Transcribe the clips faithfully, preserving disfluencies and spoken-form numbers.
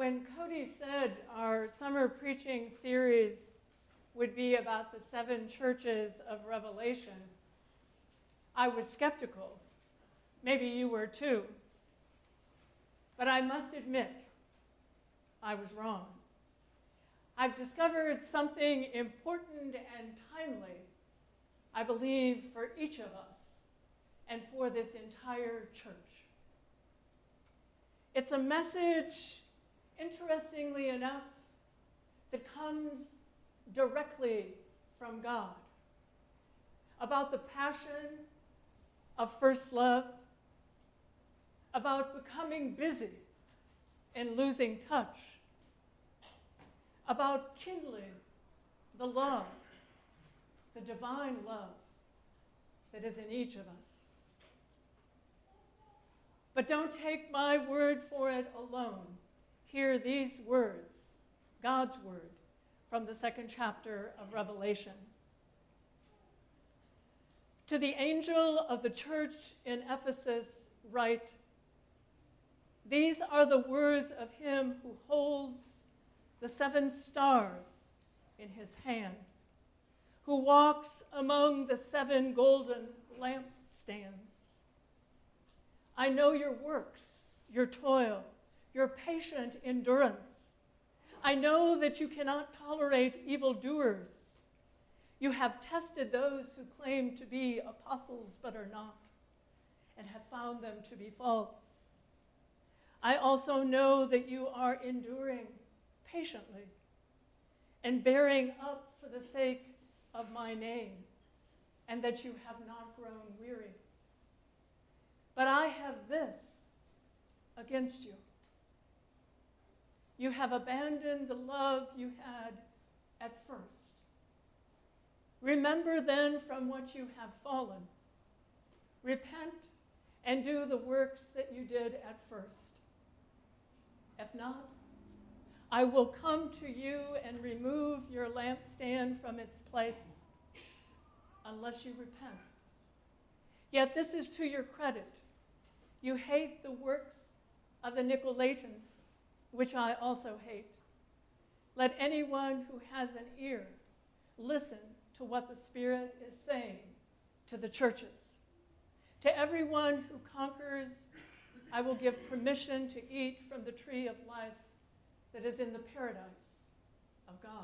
when Cody said our summer preaching series would be about the seven churches of Revelation, I was skeptical. Maybe you were too. But I must admit, I was wrong. I've discovered something important and timely, I believe, for each of us and for this entire church. It's a message, interestingly enough, that comes directly from God about the passion of first love, about becoming busy and losing touch, about kindling the love, the divine love that is in each of us. But don't take my word for it alone. Hear these words, God's word, from the second chapter of Revelation. To the angel of the church in Ephesus write, these are the words of him who holds the seven stars in his hand, who walks among the seven golden lampstands. I know your works, your toil, your patient endurance. I know that you cannot tolerate evildoers. You have tested those who claim to be apostles but are not, and have found them to be false. I also know that you are enduring patiently and bearing up for the sake of my name, and that you have not grown weary. But I have this against you. You have abandoned the love you had at first. Remember then from what you have fallen. Repent and do the works that you did at first. If not, I will come to you and remove your lampstand from its place unless you repent. Yet this is to your credit. You hate the works of the Nicolaitans, which I also hate. Let anyone who has an ear listen to what the Spirit is saying to the churches. To everyone who conquers, I will give permission to eat from the tree of life that is in the paradise of God.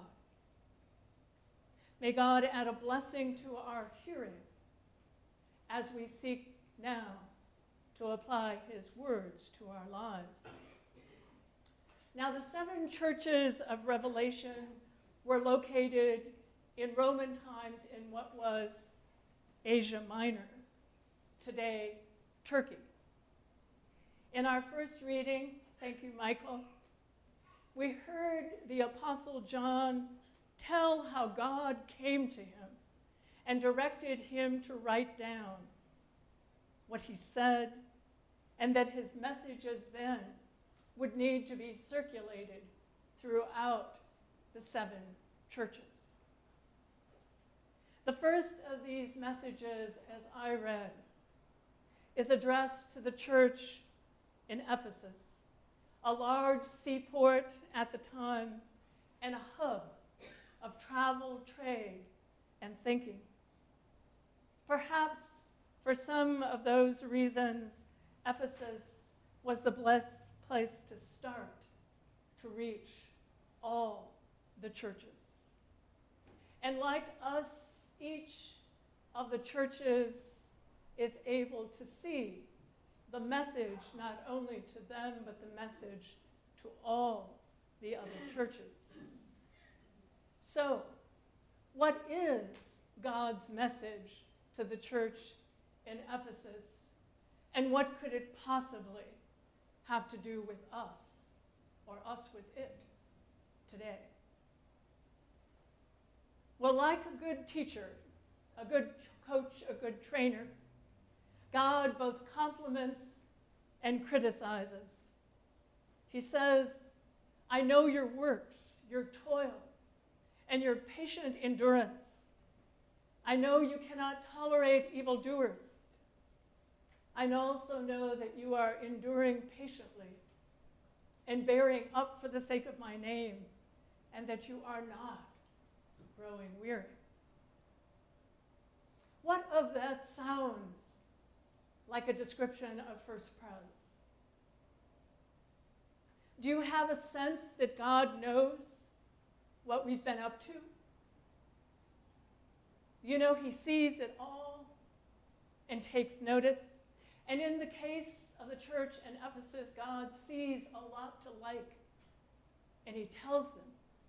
May God add a blessing to our hearing as we seek now to apply his words to our lives. Now, the seven churches of Revelation were located in Roman times in what was Asia Minor, today Turkey. In our first reading, thank you, Michael, we heard the Apostle John tell how God came to him and directed him to write down what he said, and that his messages then would need to be circulated throughout the seven churches. The first of these messages, as I read, is addressed to the church in Ephesus, a large seaport at the time and a hub of travel, trade, and thinking. Perhaps for some of those reasons, Ephesus was the blessed place to start to reach all the churches. And like us, each of the churches is able to see the message not only to them, but the message to all the other churches. So, what is God's message to the church in Ephesus, and what could it possibly have to do with us, or us with it, today? Well, like a good teacher, a good coach, a good trainer, God both compliments and criticizes. He says, I know your works, your toil, and your patient endurance. I know you cannot tolerate evildoers. I also know that you are enduring patiently and bearing up for the sake of my name, and that you are not growing weary. What of that sounds like a description of First Pres? Do you have a sense that God knows what we've been up to? You know, he sees it all and takes notice. And in the case of the church in Ephesus, God sees a lot to like, and he tells them.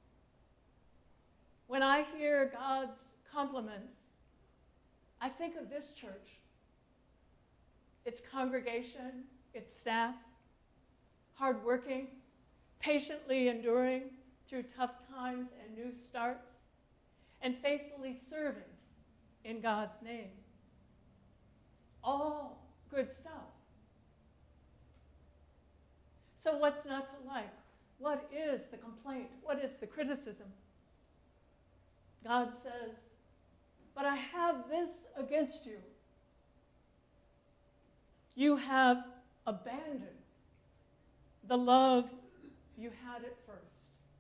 When I hear God's compliments, I think of this church, its congregation, its staff, hardworking, patiently enduring through tough times and new starts, and faithfully serving in God's name. All good stuff. So what's not to like? What is the complaint? What is the criticism? God says, but I have this against you. You have abandoned the love you had at first.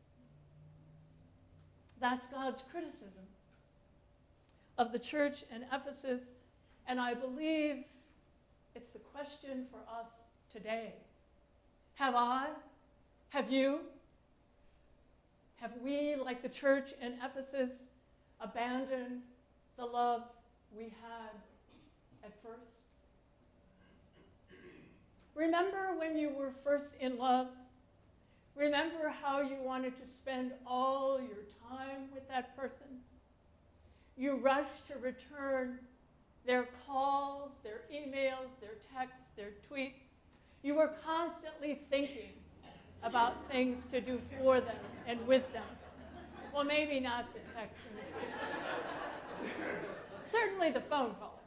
That's God's criticism of the church in Ephesus, and I believe it's the question for us today. Have I? Have you? Have we, like the church in Ephesus, abandoned the love we had at first? Remember when you were first in love? Remember how you wanted to spend all your time with that person? You rushed to return their calls, their emails, their texts, their tweets. You were constantly thinking about things to do for them and with them. Well, maybe not the texts and the tweets. Certainly the phone call.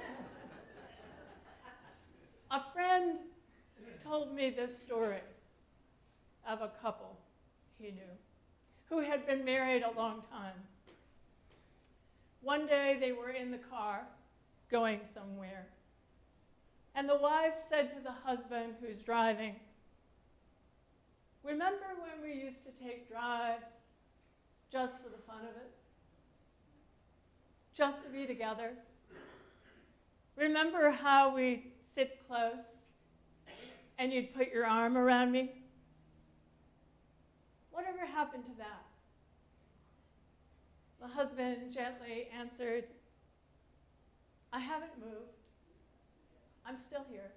A friend told me this story of a couple he knew who had been married a long time. One day they were in the car going somewhere, and the wife said to the husband who's driving, "Remember when we used to take drives just for the fun of it? Just to be together? Remember how we'd sit close and you'd put your arm around me? Whatever happened to that?" The husband gently answered, "I haven't moved. I'm still here."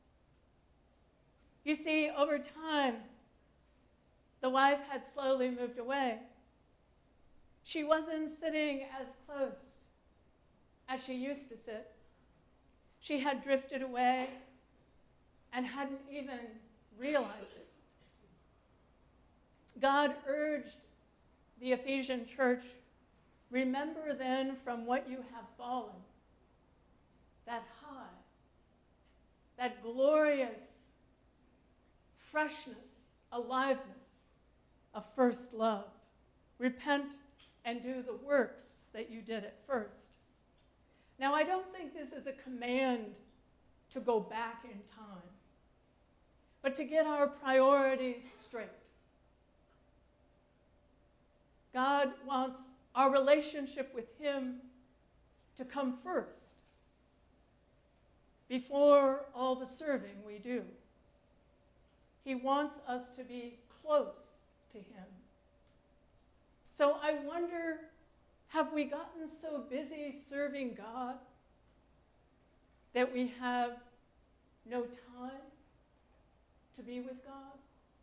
You see, over time, the wife had slowly moved away. She wasn't sitting as close as she used to sit. She had drifted away and hadn't even realized it. God urged the Ephesian church, remember then from what you have fallen, that high, that glorious freshness, aliveness of first love. Repent and do the works that you did at first. Now, I don't think this is a command to go back in time, but to get our priorities straight. God wants our relationship with him to come first, before all the serving we do. He wants us to be close to him. So I wonder, have we gotten so busy serving God that we have no time to be with God?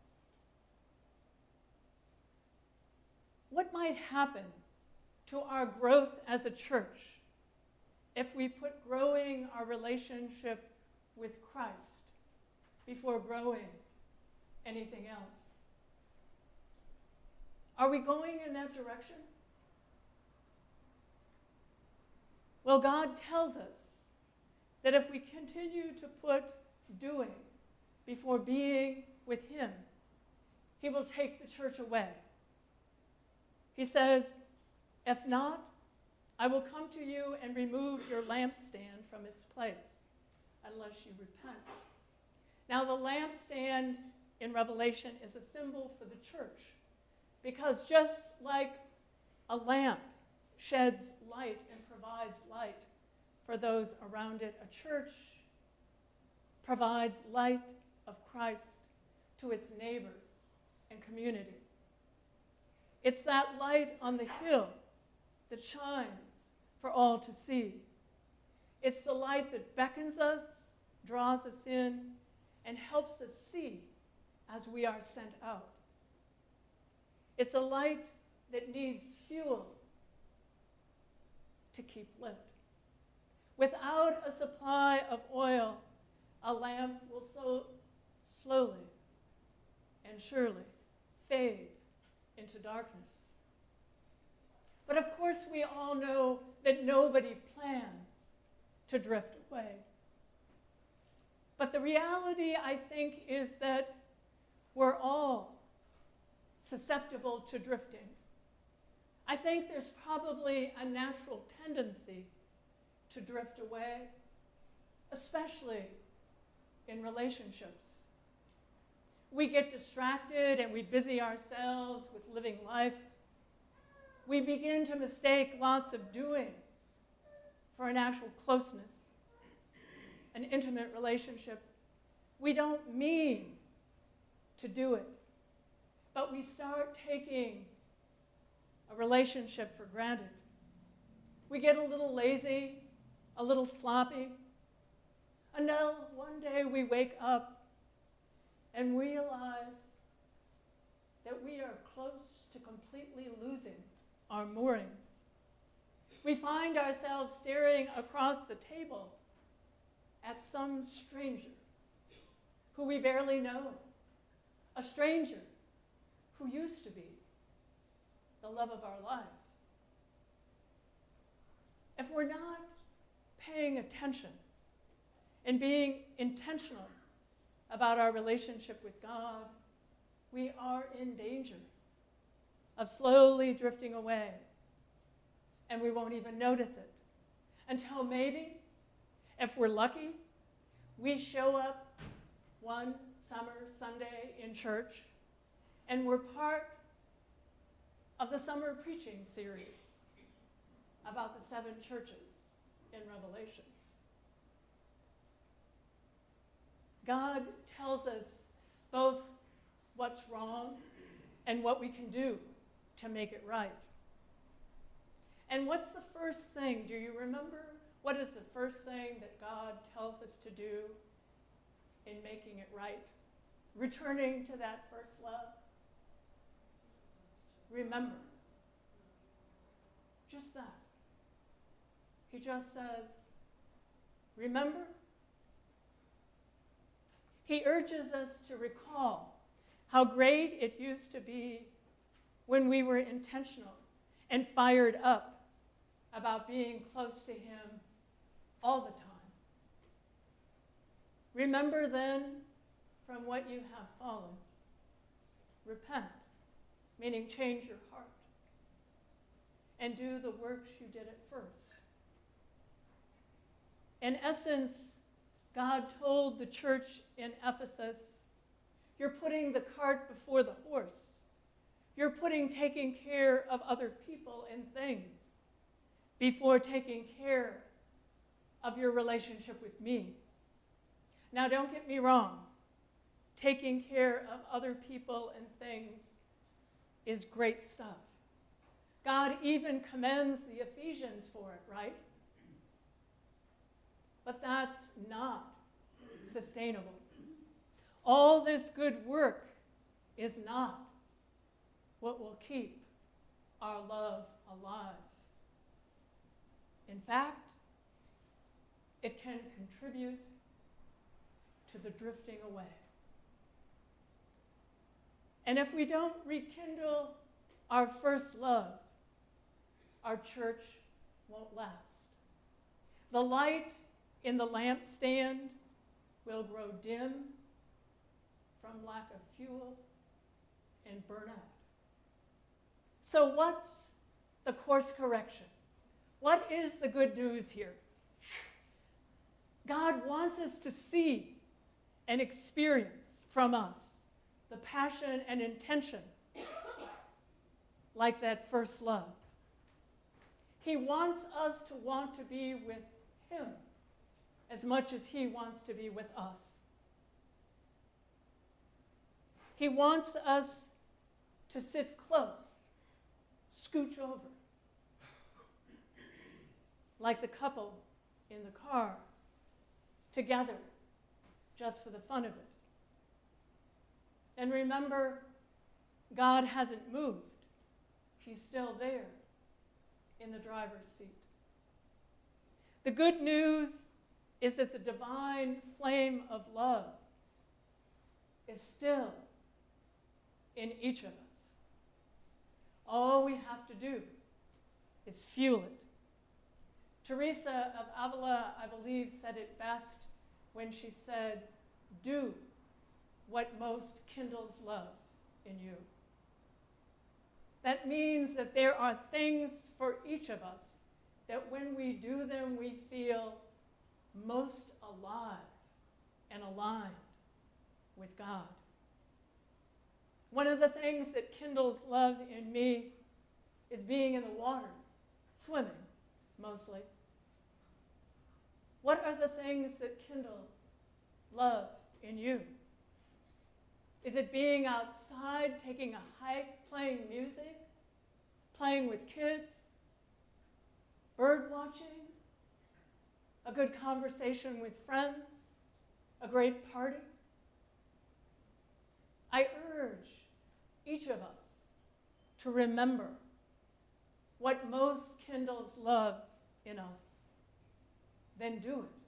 What might happen to our growth as a church if we put growing our relationship with Christ before growing anything else? Are we going in that direction? Well, God tells us that if we continue to put doing before being with him, he will take the church away. He says, if not, I will come to you and remove your lampstand from its place, unless you repent. Now, the lampstand in Revelation is a symbol for the church. Because just like a lamp sheds light and provides light for those around it, a church provides light of Christ to its neighbors and community. It's that light on the hill that shines for all to see. It's the light that beckons us, draws us in, and helps us see as we are sent out. It's a light that needs fuel to keep lit. Without a supply of oil, a lamp will so slowly and surely fade into darkness. But of course, we all know that nobody plans to drift away. But the reality, I think, is that we're all susceptible to drifting. I think there's probably a natural tendency to drift away, especially in relationships. We get distracted and we busy ourselves with living life. We begin to mistake lots of doing for an actual closeness, an intimate relationship. We don't mean to do it, but we start taking a relationship for granted. We get a little lazy, a little sloppy, until one day we wake up and realize that we are close to completely losing our moorings. We find ourselves staring across the table at some stranger who we barely know, a stranger who used to be the love of our life. If we're not paying attention and being intentional about our relationship with God, we are in danger of slowly drifting away, and we won't even notice it until maybe, if we're lucky, we show up one summer Sunday in church and we're part of the summer preaching series about the seven churches in Revelation. God tells us both what's wrong and what we can do to make it right. And what's the first thing? Do you remember? What is the first thing that God tells us to do in making it right? Returning to that first love. Remember. Just that. He just says, remember? He urges us to recall how great it used to be when we were intentional and fired up about being close to him all the time. Remember then from what you have fallen. Repent, meaning change your heart, and do the works you did at first. In essence, God told the church in Ephesus, you're putting the cart before the horse. You're putting taking care of other people and things before taking care of your relationship with me. Now, don't get me wrong. Taking care of other people and things is great stuff. God even commends the Ephesians for it, right? But that's not sustainable. All this good work is not what will keep our love alive. In fact, it can contribute to the drifting away. And if we don't rekindle our first love, our church won't last. The light in the lampstand will grow dim from lack of fuel and burn out. So what's the course correction? What is the good news here? God wants us to see and experience from us the passion and intention like that first love. He wants us to want to be with him as much as he wants to be with us. He wants us to sit close, scooch over, like the couple in the car, together, just for the fun of it. And remember, God hasn't moved. He's still there in the driver's seat. The good news is that the divine flame of love is still in each of us. All we have to do is fuel it. Teresa of Avila, I believe, said it best when she said, "Do what most kindles love in you." That means that there are things for each of us that when we do them, we feel most alive and aligned with God. One of the things that kindles love in me is being in the water, swimming, mostly. What are the things that kindle love in you? Is it being outside, taking a hike, playing music, playing with kids, bird watching, a good conversation with friends, a great party? I urge each of us to remember what most kindles love in us. Then do it.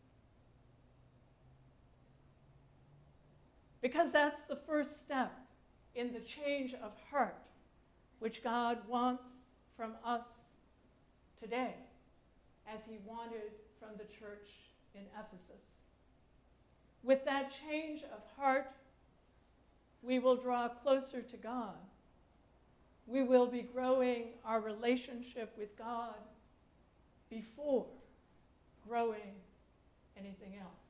Because that's the first step in the change of heart which God wants from us today, as he wanted from the church in Ephesus. With that change of heart, we will draw closer to God. We will be growing our relationship with God before growing anything else.